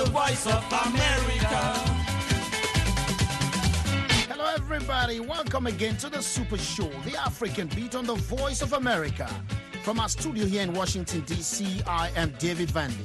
the voice of America. Hello everybody, welcome again to the Super Show, the African beat on the Voice of America. From our studio here in Washington, D.C., I am David Vandy.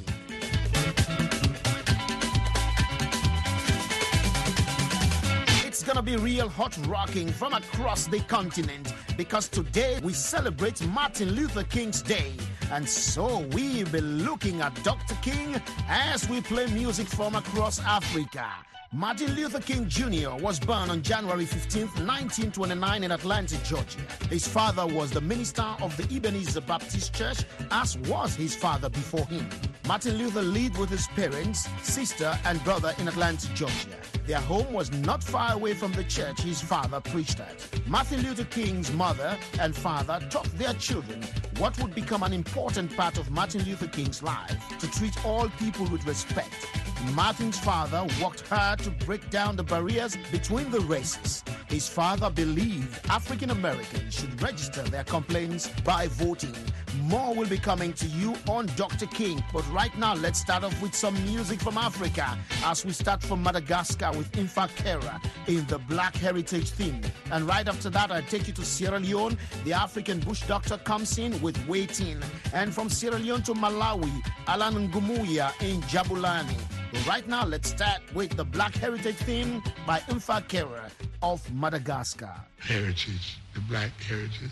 It's gonna be real hot rocking from across the continent because today we celebrate Martin Luther King's Day. And so we'll be looking at Dr. King as we play music from across Africa. Martin Luther King Jr. was born on January 15, 1929 in Atlanta, Georgia. His father was the minister of the Ebenezer Baptist Church, as was his father before him. Martin Luther lived with his parents, sister, and brother in Atlanta, Georgia. Their home was not far away from the church his father preached at. Martin Luther King's mother and father taught their children what would become an important part of Martin Luther King's life, to treat all people with respect. Martin's father worked hard to break down the barriers between the races. His father believed African Americans should register their complaints by voting. More will be coming to you on Dr. King, but right now let's start off with some music from Africa as we start from Madagascar with Infa Kera in the Black Heritage theme. And right after that, I take you to Sierra Leone. The African Bush Doctor comes in with Waiting. And from Sierra Leone to Malawi, Alan Ngumuya in Jabulani. But right now, let's start with the Black Heritage theme by Infa Kera of Madagascar. Heritage, the Black Heritage.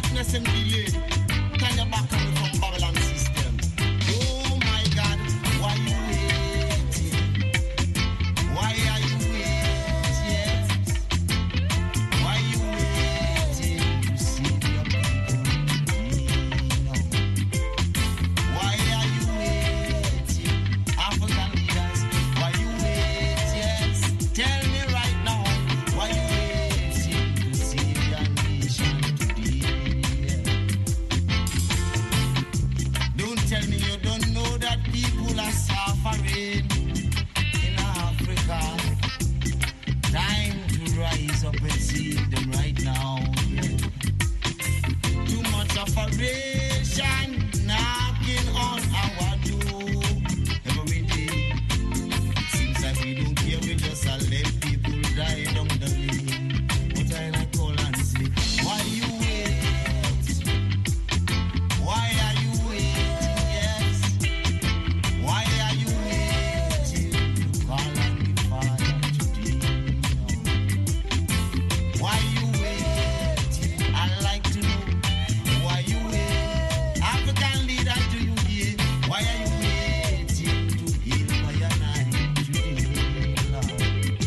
sickness and delay. Turn your back on me from Babylon system. Oh my God, why you waiting? Why are you waiting? Why you waiting to see your people? Why are you waiting? African leaders, why you waiting? Tell me right now, why you waiting to see your nation today? Don't tell me you don't know that people are suffering in Africa. Time to rise up and see them right now. Yeah. Too much operation knocking on our door every day. Seems like we don't care, we just let people die down the lane. But I like call and say, why you wait? Why are you waiting? Yes. Why are you waiting to call on the Father today? Why you waiting? I like to know why you wait. African leader, do you hear? Why are you waiting to heal by your night today, Lord?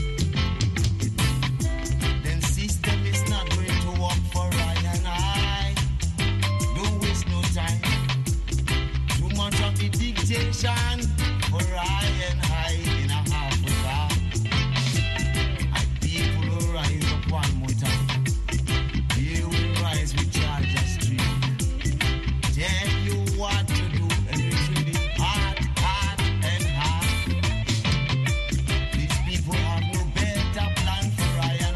Then system is not going to work for I and I. Don't waste no time. Too much of the dictation for I and I in Africa. And people will rise up one more time. They will rise with Georgia Street. Tell you what to do, and it's really hard, hard, and hard. These people have no better plan for I and I.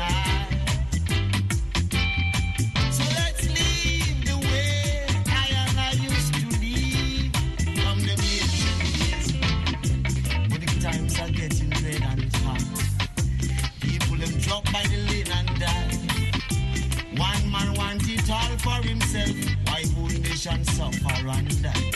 So let's leave the way I and I used to live from the nation days. But the times are getting red and it's hot. People them drop by the lane and die. One man want it all for himself. Why whole nation suffer and die?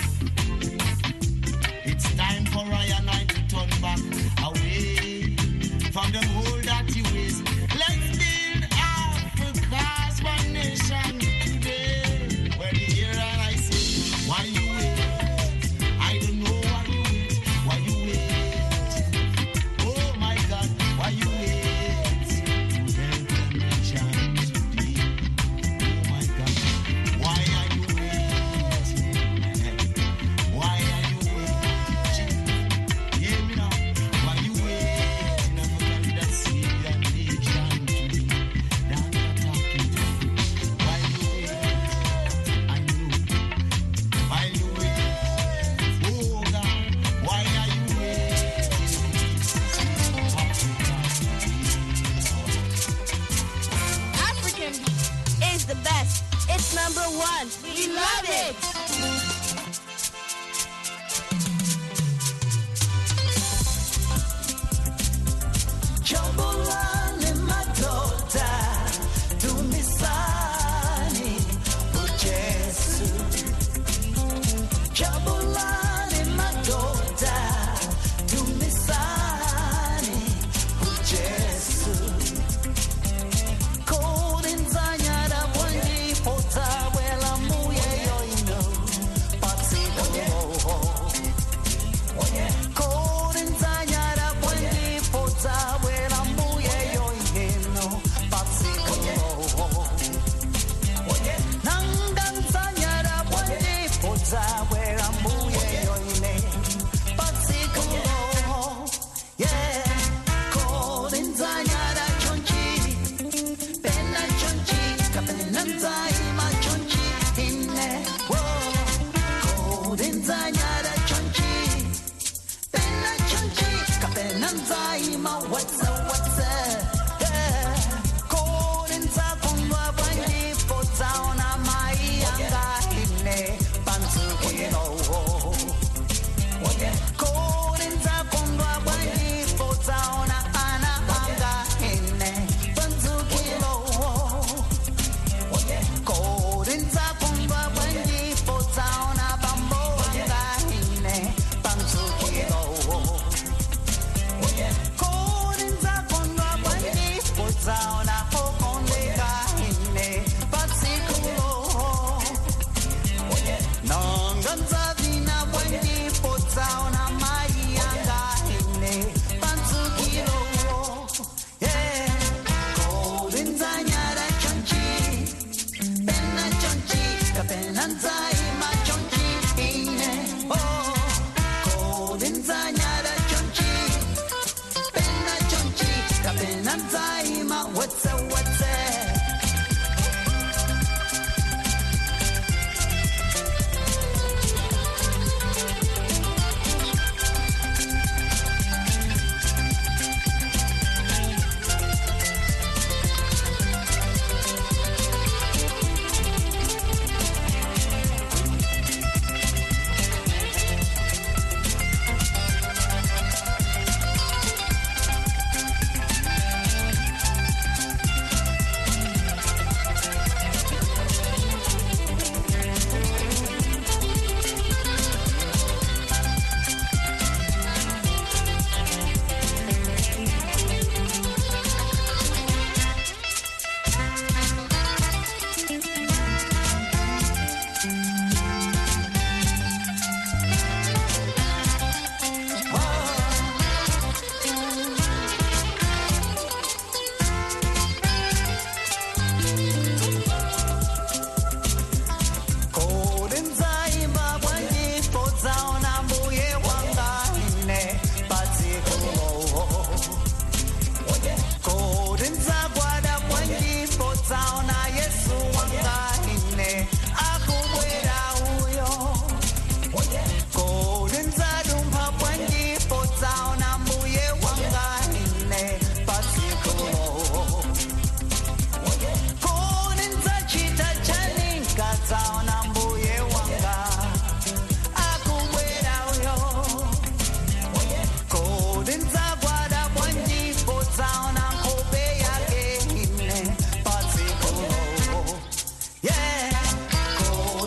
It's time for I and I to turn back away from them whole dirty ways. Let's build Africa's one nation today. Where the hear and I say, why you wait? I don't know why you wait. Why you wait? Oh my God, why you wait? To help the nation today. Oh my God, why are you waiting? Why are you waiting? Hear me now. Why you waiting? African leaders see their nation today. That's what I'm talking to. Why you wait? I know. Why you wait? Oh God, why are you waiting? African is the best. It's number one. We love it. Jambulani madoda tumisani ujesu. Jambulani madoda tumisani ujesu. Kolinzanyara bwanji pota wela muye yo ino.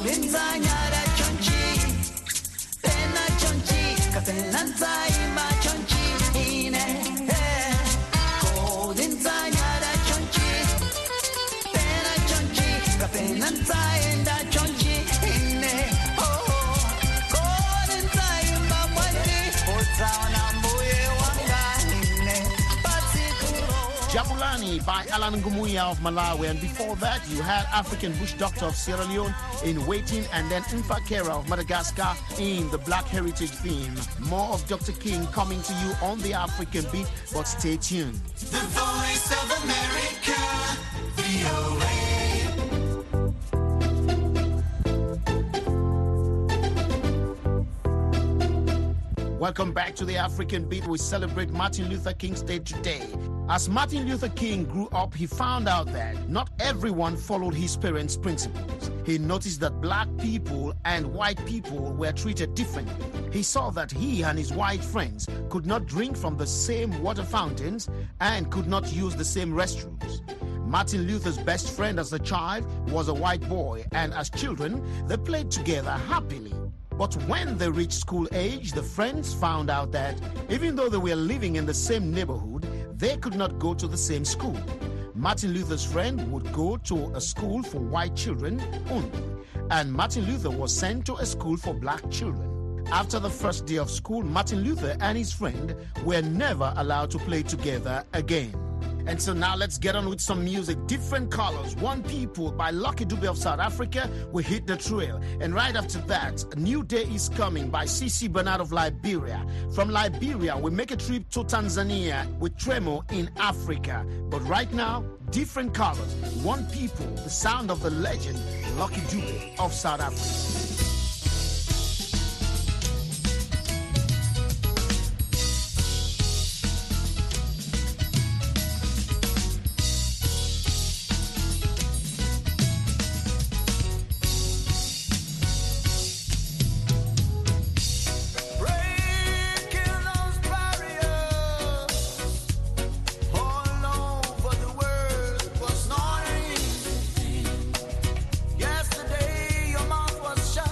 Kodinzanyara chonchi, pena chonchi, kapenanzaima chonchi, ine. Kodinzanyara chonchi, pena chonchi, kapenanzaima chonchi, ine. Kodinzaima mwani, otaona mbuye wanga, ine. Patikuro. Jabulani by Alan Ngumuya of Malawi, and before that you had African Bush Doctor of Sierra Leone in Waiting, and then Mfakera of Madagascar in the Black Heritage theme. More of Dr. King coming to you on the African Beat, but stay tuned. The voice of America, VOA. Welcome back to the African Beat. We celebrate Martin Luther King's Day today. As Martin Luther King grew up, he found out that not everyone followed his parents' principles. He noticed that black people and white people were treated differently. He saw that he and his white friends could not drink from the same water fountains and could not use the same restrooms. Martin Luther's best friend as a child was a white boy, and as children, they played together happily. But when they reached school age, the friends found out that even though they were living in the same neighborhood, they could not go to the same school. Martin Luther's friend would go to a school for white children only, and Martin Luther was sent to a school for black children. After the first day of school, Martin Luther and his friend were never allowed to play together again. And so now let's get on with some music. Different Colors, One People by Lucky Dube of South Africa will hit the trail. And right after that, A New Day Is Coming by CC Bernard of Liberia. From Liberia, we make a trip to Tanzania with Tremo in Africa. But right now, Different Colors, One People, the sound of the legend Lucky Dube of South Africa. Yesterday your mouth was shut.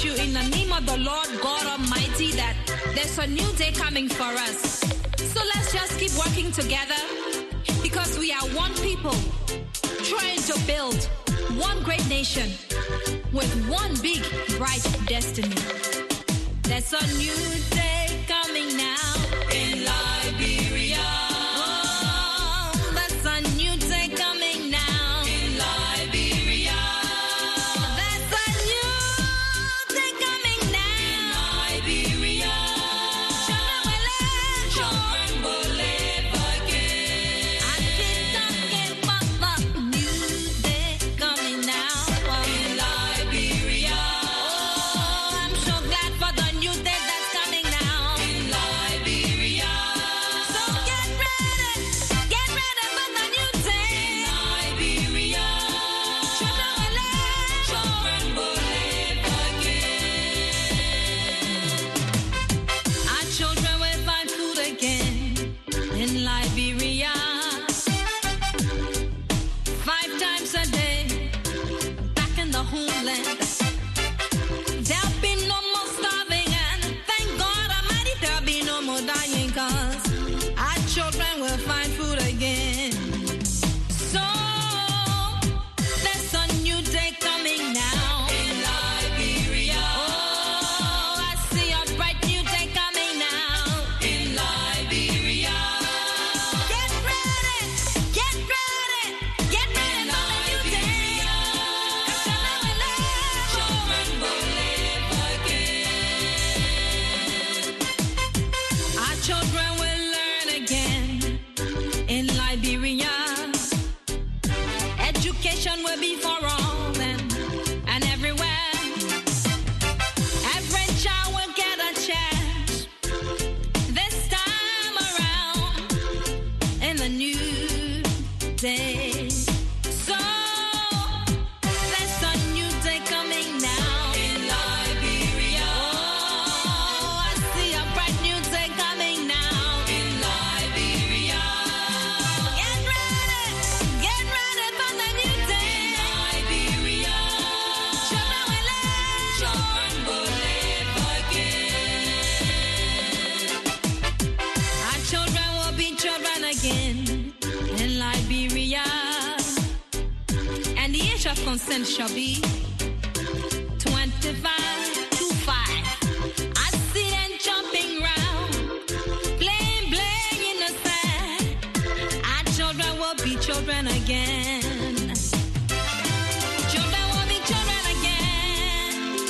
you in the name of the Lord God Almighty that there's a new day coming for us. So let's just keep working together because we are one people trying to build one great nation with one big, bright destiny. There's a new day coming now in Liberia. Oh, there's a new day coming now in Liberia. There's a new day coming now in Liberia. Children will live again. I keep talking about the new day coming now in Liberia. Oh, I'm so glad for the new day that's coming now in Liberia. So get ready for the new day in Liberia. Children will live again. Our children will find food again in Liberia. 5 times a day, back in the homeland. There'll be no more starving, and thank God Almighty, there'll be no more dying, 'cause our children will find food again. So there's a new day coming now in Liberia. Oh, I see a bright new day coming now in Liberia. Get ready for the new day. Children will live again. Our children will learn again in Liberia. Education will be for all and everywhere. Every child will get a chance this time around in the new day. So there's a new day coming now in Liberia. Oh, I see a bright new day coming now in Liberia. Get ready for the new day in Liberia. Children will live again. Our children will be children again in Liberia. And the age of consent shall be 25 to 5. I see them jumping round, playing in the sand. Our children will be children again. Children will be children again.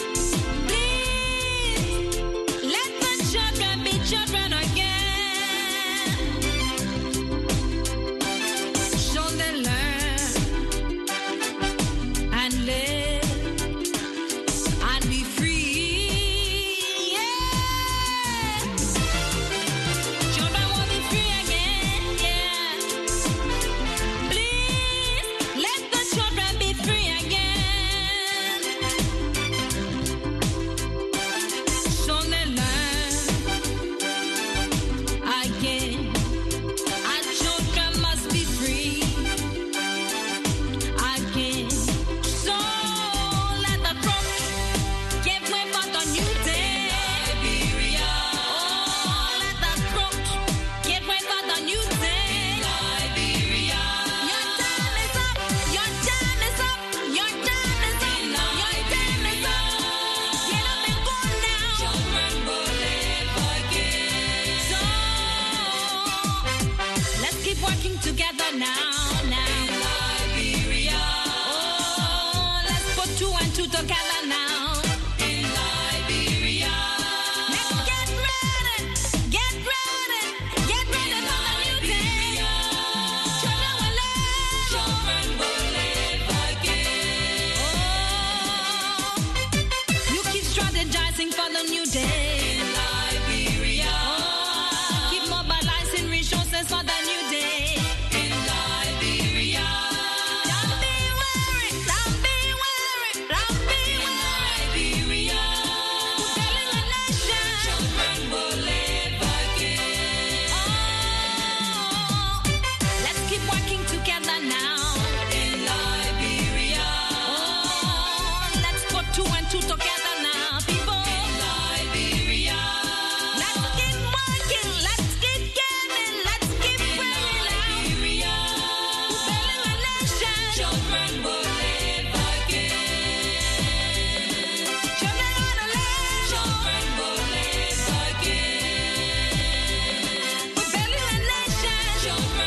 Please, let the children be children again. So they learn and live and be free. Yeah. Children will be free again. Yeah. Please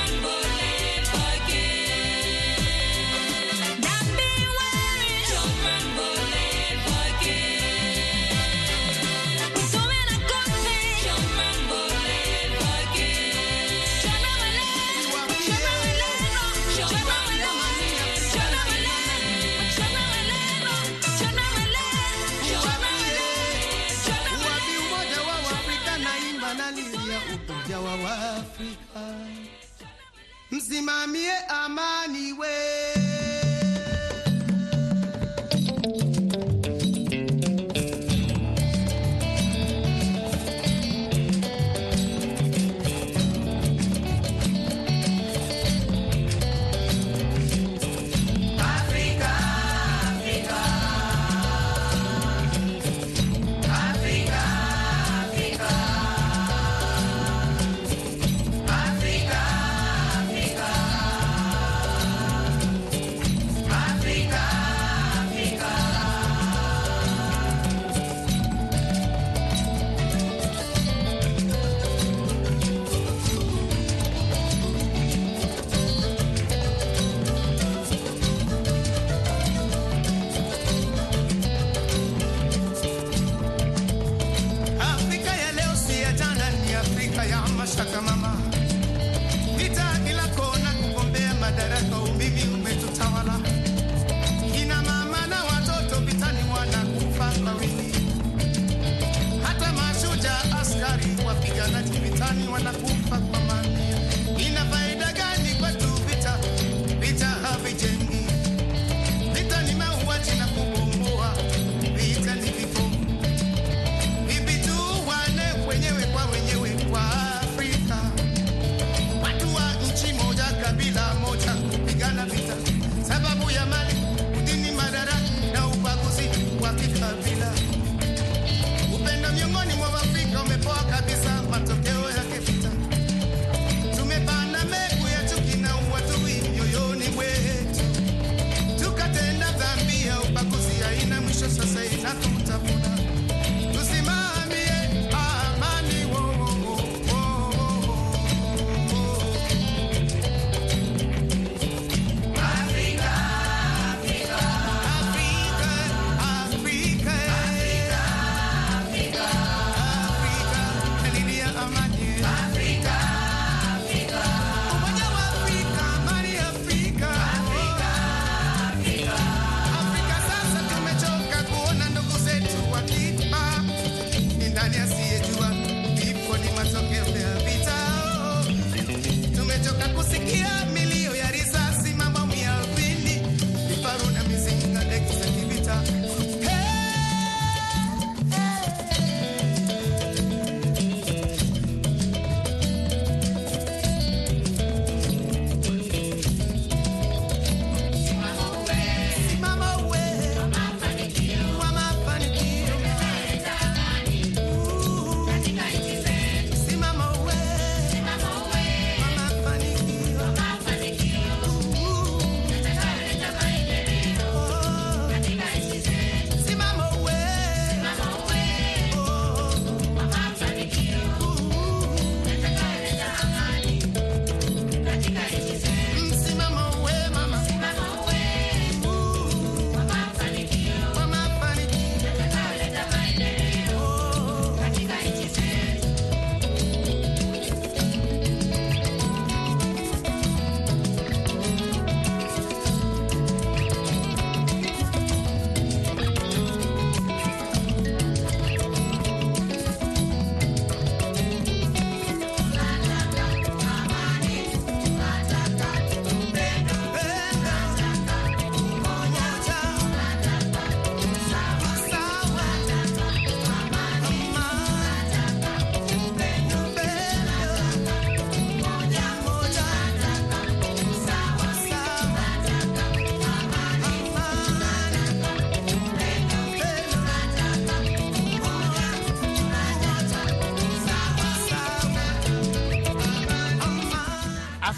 Msimamie amani we.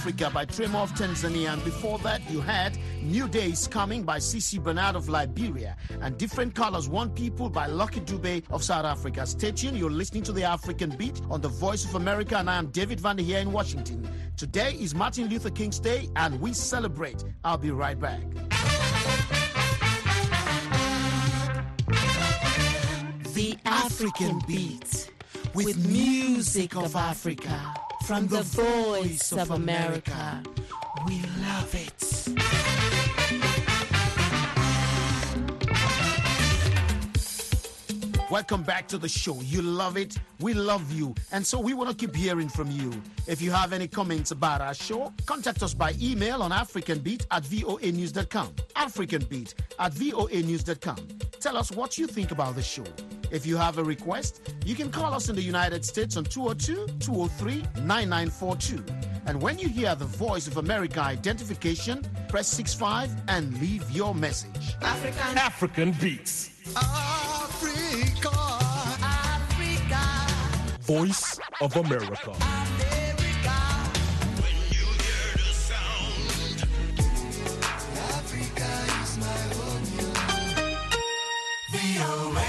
Africa by Tremor of Tanzania. And before that, you had New Day is Coming by CC Bernard of Liberia. And Different Colors, One People by Lucky Dube of South Africa. Stay tuned. You're listening to the African Beat on the Voice of America. And I am David Vander here in Washington. Today is Martin Luther King's Day, and we celebrate. I'll be right back. The African Beat, with music of Africa, from the Voice of America. We love it. Welcome back to the show. You love it. We love you. And so we want to keep hearing from you. If you have any comments about our show, contact us by email on africanbeat@voanews.com. africanbeat@voanews.com. Tell us what you think about the show. If you have a request, you can call us in the United States on 202-203-9942. And when you hear the Voice of America identification, press 65 and leave your message. African Beats. Africa, Africa, Voice of America. America. When you hear the sound, Africa is my home. VOA.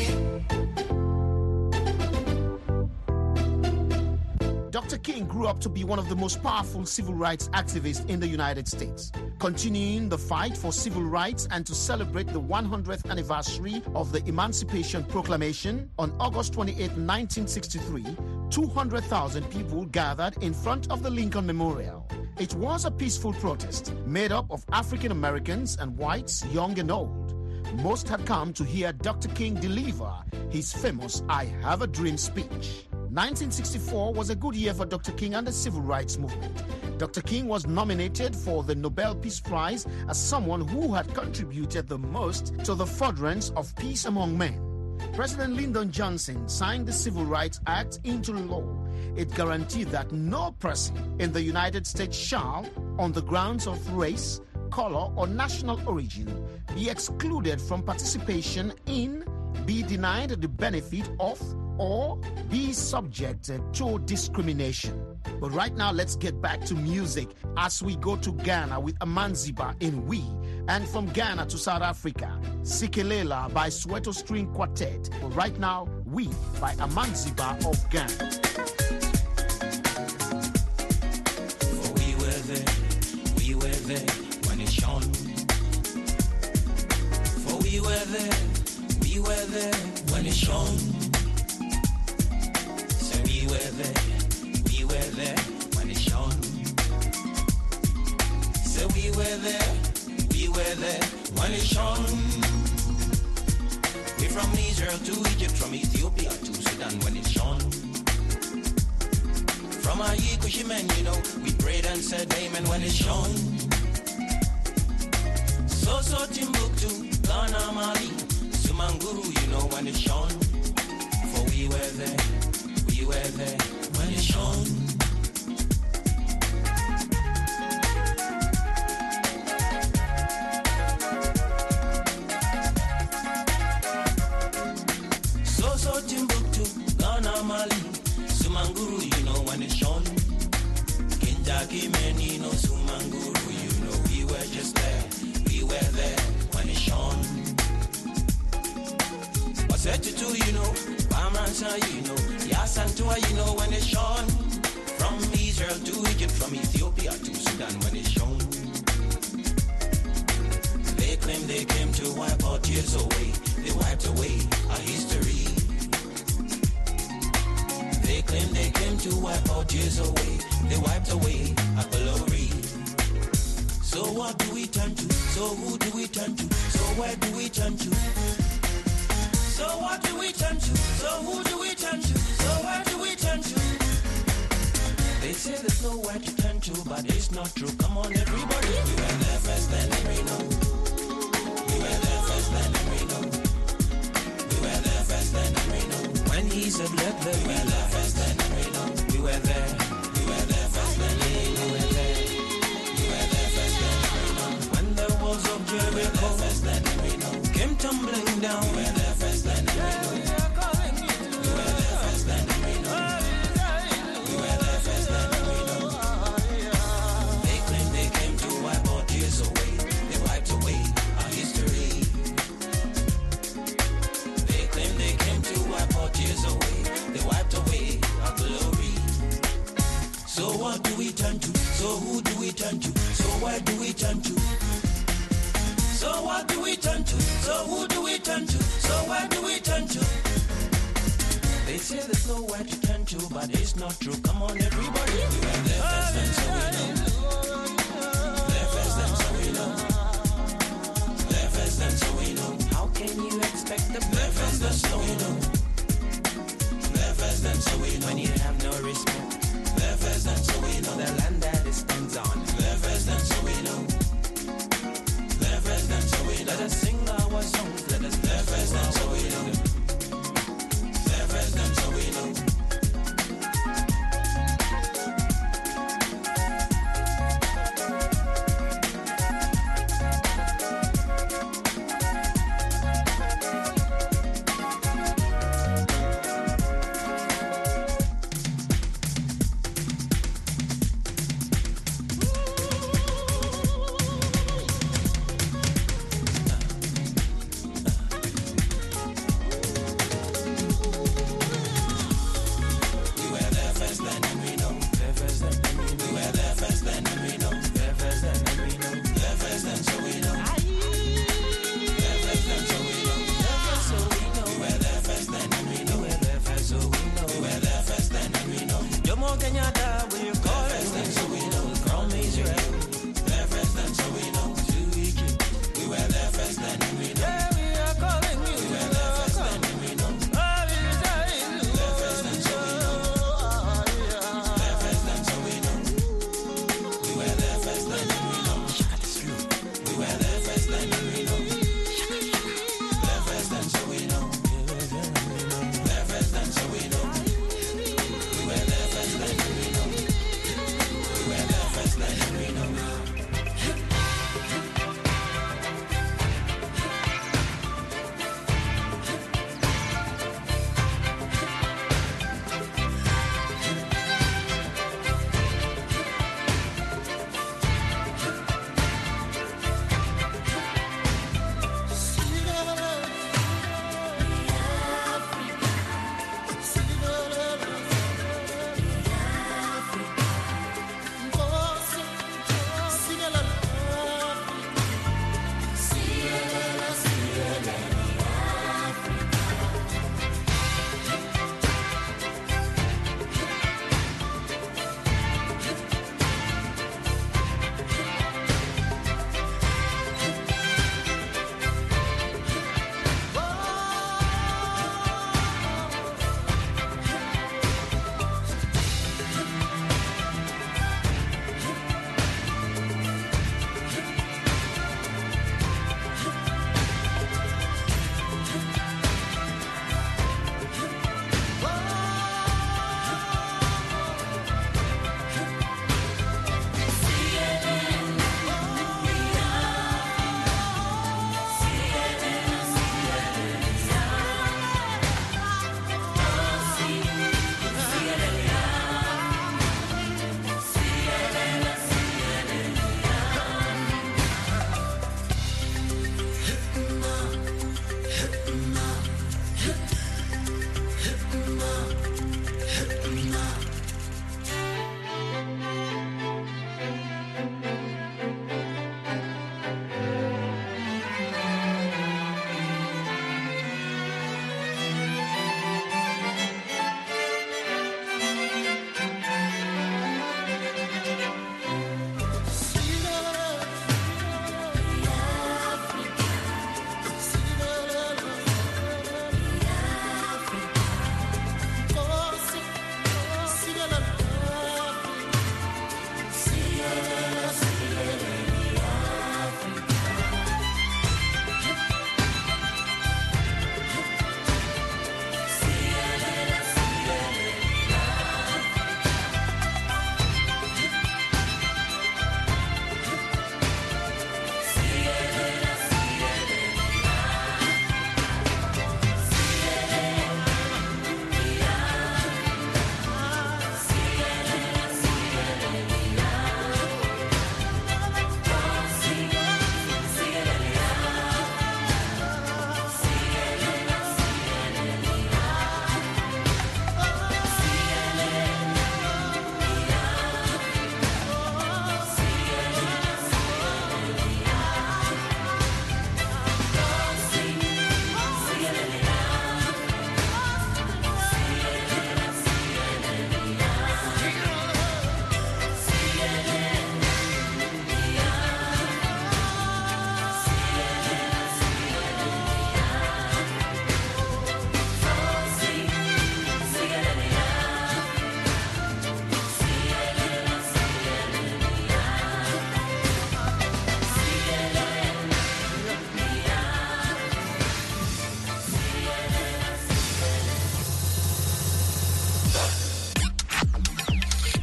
Dr. King grew up to be one of the most powerful civil rights activists in the United States, continuing the fight for civil rights and to celebrate the 100th anniversary of the Emancipation Proclamation on August 28, 1963. 200,000 people gathered in front of the Lincoln Memorial. It was a peaceful protest made up of African Americans and whites, young and old. Most had come to hear Dr. King deliver his famous I Have a Dream speech. 1964 was a good year for Dr. King and the civil rights movement. Dr. King was nominated for the Nobel Peace Prize as someone who had contributed the most to the furtherance of peace among men. President Lyndon Johnson signed the Civil Rights Act into law. It guaranteed that no person in the United States shall, on the grounds of race, color, or national origin, be excluded from participation in, be denied the benefit of, or be subjected to discrimination. But right now, let's get back to music as we go to Ghana with Amanziba in We, and from Ghana to South Africa, Sikelela by Soweto String Quartet. But right now, We by Amanziba of Ghana. For we were there when it shone. For we were there when it shone. We were there when it shone. So we were there when it shone. We from Israel to Egypt, from Ethiopia to Sudan when it shone. From Ayikushi men, you know, we prayed and said amen when it shone. So Timbuktu, Ghana, Mali, Sumanguru, you know when it shone. For we were there when it shone. So Timbuktu, Ghana, Mali, Sumanguru, you know when it shone. Kentucky, Menino, Sumanguru, you know we were just there. We were there when it shone. Wasetutu, you know, Bamransa, you know, Yasantua, you know when it shone. From Israel to Egypt, from Ethiopia to Sudan when it shone. They claim they came to wipe our tears away. They wiped away our history. They claim they came to wipe our tears away. They wiped away our glory. So what do we turn to? So who do we turn to? So where do we turn to? So what do we turn to? So who do we turn to? So where do we turn to? They say there's nowhere to turn to, but it's not true. Come on, everybody. We were there first, then we know. We were there first, then we know. We were there first, then we know. When he said let them, we were there first, then we know. We were there. We were there first, then we know. We were there. We were there first, then we know. When the walls of Jericho first, then we know, came tumbling down. We were there first, then we know. We were there first, then we know. We were there first, then we know. we turn to? So where do we turn to? So what do we turn to? So who do we turn to? So where do we turn to? They say there's nowhere to turn to, but it's not true. Come on, everybody. We were there first, and so we know. There first, and so we know. There first, and so we know. How can you expect the there first, and so we know? There first, and so we know. When you have no respect. There first, and so we know. The land that it stands on. There first, and so we know. There first, and so we know. Let us sing our songs. Let us there first, and so we know. There first, and so we know.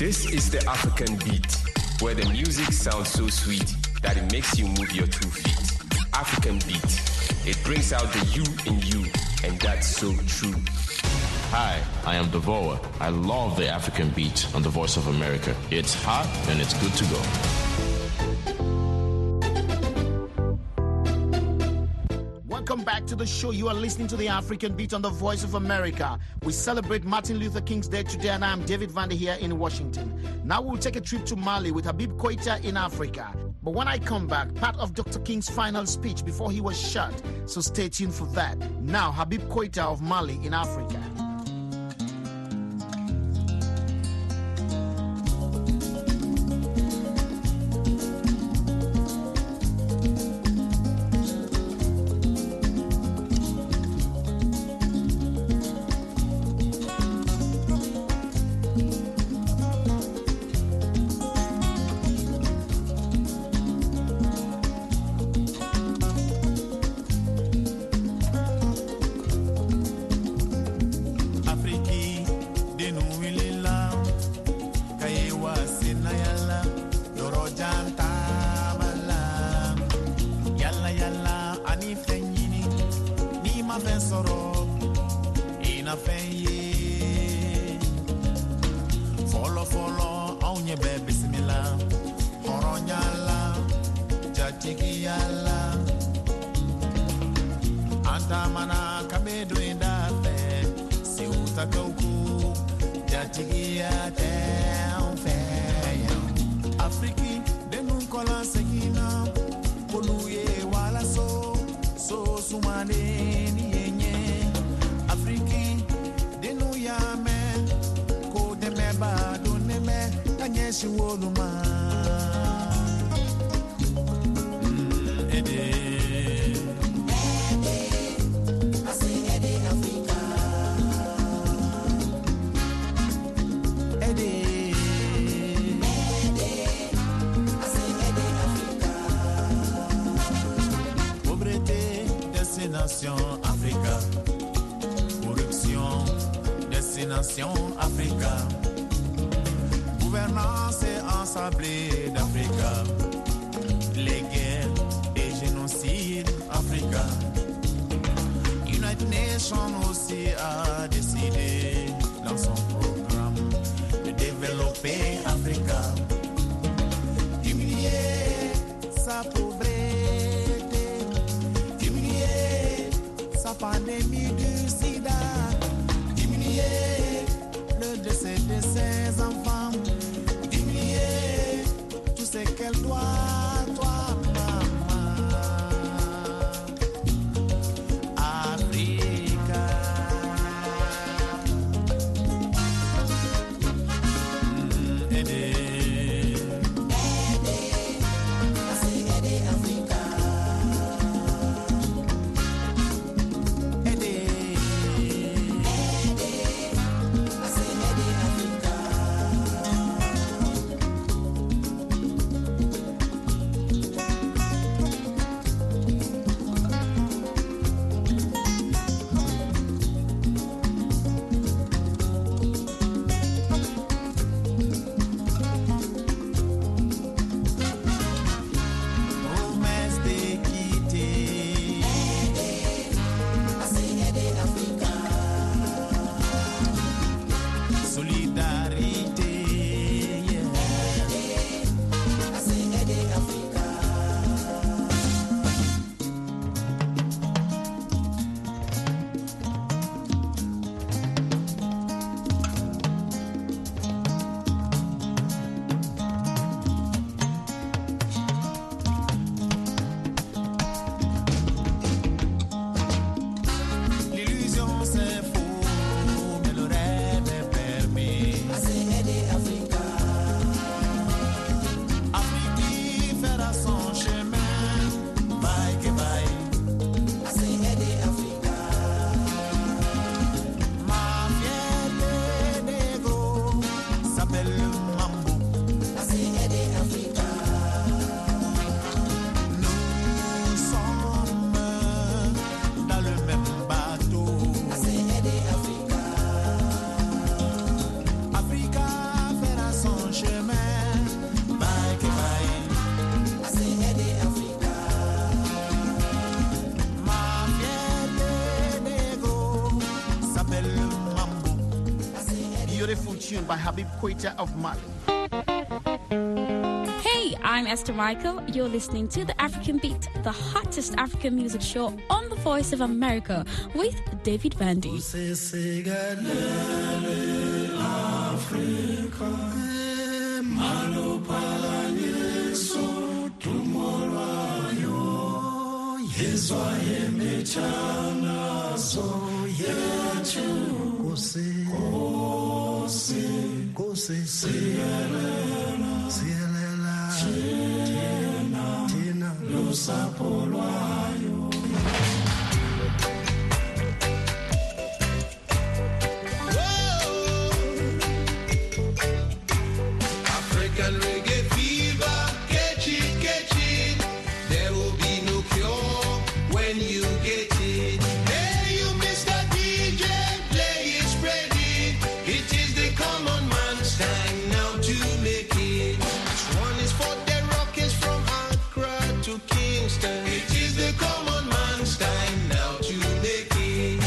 This is the African beat, where the music sounds so sweet that it makes you move your 2 feet. African beat. It brings out the you in you, and that's so true. Hi, I am Devoa. I love the African beat on the Voice of America. It's hot and it's good to go. Welcome back to the show. You are listening to the African Beat on the Voice of America. We celebrate Martin Luther King's Day today, and I'm David Vander here in Washington. Now we'll take a trip to Mali with Habib Koita in Africa. But when I come back, part of Dr. King's final speech before he was shot. So stay tuned for that. Now, Habib Koita of Mali in Africa. tune by Habib Quetta of Mali. Hey, I'm Esther Michael. You're listening to The African Beat, the hottest African music show on the Voice of America with David Vandy. African reggae fever, catch it. There will be no cure when you get it. Hey, you Mr. DJ, play it, spread it. It is the common man's time now to make it. This one is for the rockets from Accra to Kingston. It is the common man's time now to make it.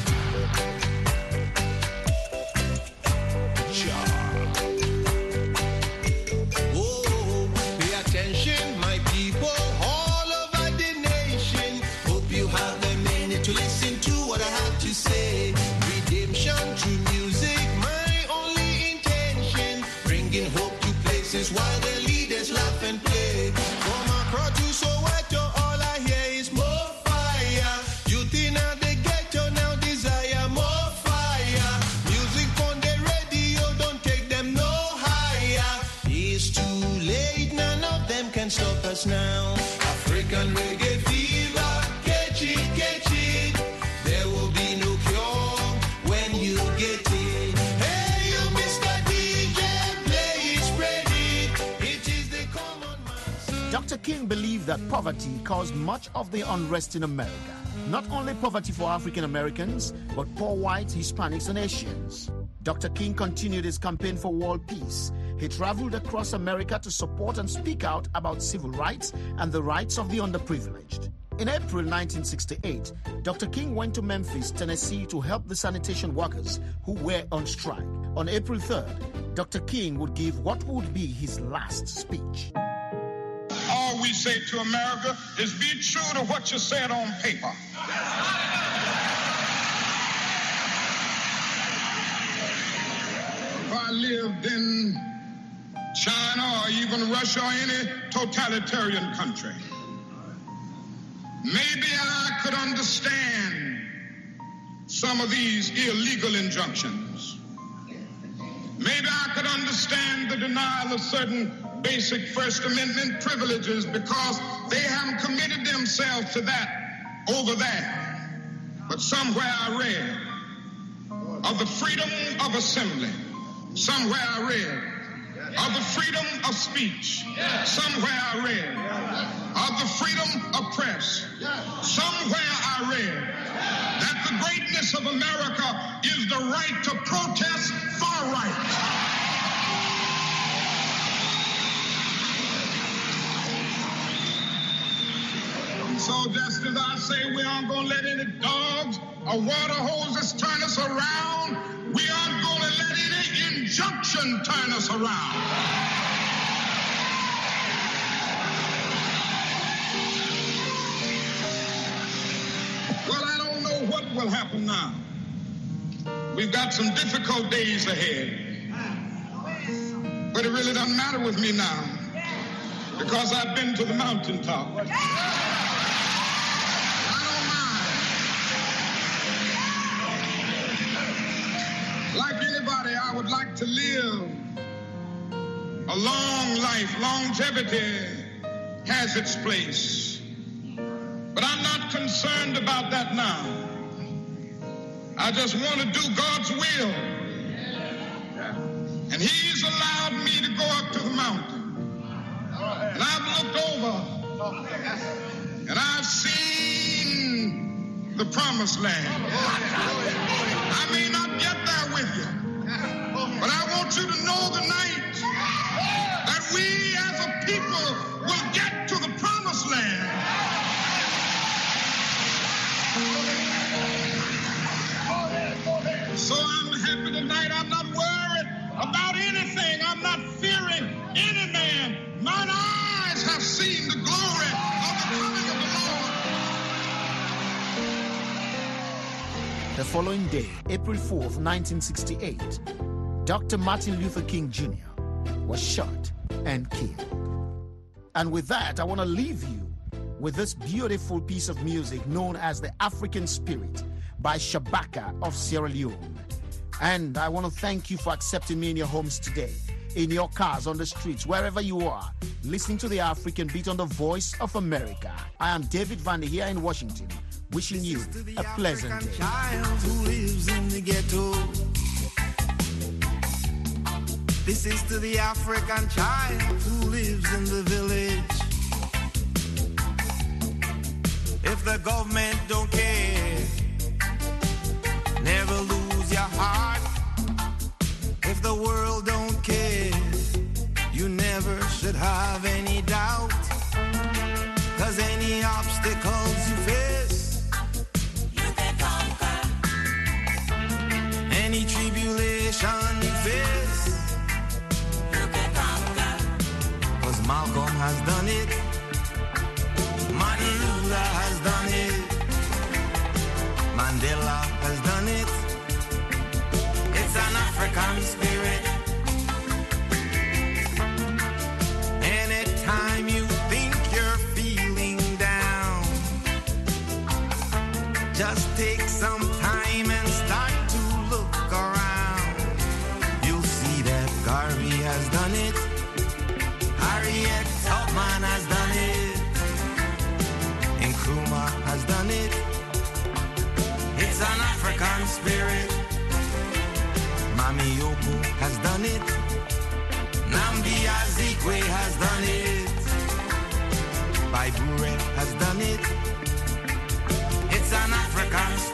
Oh, pay attention, my people, all over the nation. Hope you have a minute to listen to what I have to say. Redemption through music, my only intention. Bringing hope to places while the leaders laugh and play. From Accra to Soweto, all I hear is more fire. Youth in the ghetto now desire more fire. Music on the radio, don't take them no higher. It's too late, none of them can stop us now. African reggae fever, catch it. There will be no cure when you get it. Hey, you Mr. DJ, play it, spread it. It is the common man. Dr. King believed that poverty caused much of the unrest in America. Not only poverty for African Americans, but poor whites, Hispanics, and Asians. Dr. King continued his campaign for world peace. He traveled across America to support and speak out about civil rights and the rights of the underprivileged. In April 1968, Dr. King went to Memphis, Tennessee to help the sanitation workers who were on strike. On April 3rd, Dr. King would give what would be his last speech. All we say to America is be true to what you said on paper. If I lived in China or even Russia or any totalitarian country, maybe I could understand some of these illegal injunctions. Maybe I could understand the denial of certain basic First Amendment privileges because they haven't committed themselves to that over there. But somewhere I read of the freedom of assembly. Somewhere I read of the freedom of speech. Somewhere I read of the freedom of press. Somewhere I read that the greatness of America is the right to protest far right. So just as I say we aren't going to let any dogs or water hoses turn us around, we aren't going to let any injunction turn us around. Well, I don't know what will happen now. We've got some difficult days ahead. But it really doesn't matter with me now because I've been to the mountaintop. Like anybody, I would like to live a long life. Longevity has its place. But I'm not concerned about that now. I just want to do God's will. And He's allowed me to go up to the mountain. And I've looked over and I've seen the promised land. I may not get there with you, but I want you to know tonight that we as a people will get to the promised land. So I'm happy tonight. I'm not worried have seen the glory of the coming of the Lord. The following day, April 4th, 1968, Dr. Martin Luther King Jr. was shot and killed. And with that, I want to leave you with this beautiful piece of music known as the African Spirit by Shabaka of Sierra Leone. And I want to thank you for accepting me in your homes today, in your cars, on the streets, wherever you are, listening to the African Beat on the Voice of America. I am David Vandy here in Washington, wishing you a pleasant day. Child who lives in the ghetto. This is to the African child who lives in the village. If the government don't care, never lose your heart. If the world don't care, you never should have any doubt. 'Cause any obstacles you face, you can conquer. Any tribulation you face, you can conquer. 'Cause Malcolm has done it, Martin Luther has done it, Mandela has done it. It's an African spirit. Anytime you think you're feeling down, just take some time and start to look around. You'll see that Garvey has done it, Harriet Tubman has done it, Nkrumah has done it. It's an African spirit. Mami Yoko has done it. Nambi Azikiwe has done it. Baibure has done it. It's an African spirit.